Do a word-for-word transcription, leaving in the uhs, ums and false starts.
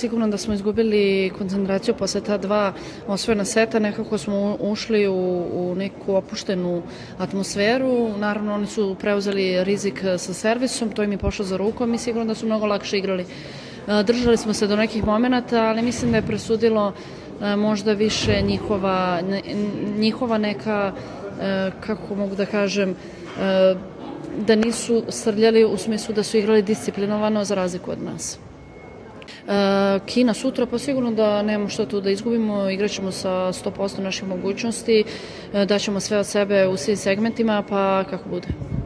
sigurno da smo izgubili koncentraciju posle ta dva osvojena seta, nekako smo ušli u, u neku opuštenu atmosferu, naravno oni su preuzeli rizik sa servisom, to im je pošlo za rukom i sigurno da su mnogo lakše igrali. Držali smo se do nekih momenata, ali mislim da je presudilo možda više njihova, njihova neka, kako mogu da kažem, da nisu srljali u smislu da su igrali disciplinovano za razliku od nas. Kina sutra, pa sigurno da nemamo što tu da izgubimo, igraćemo sa sto posto naših mogućnosti, daćemo sve od sebe u svim segmentima, pa kako bude.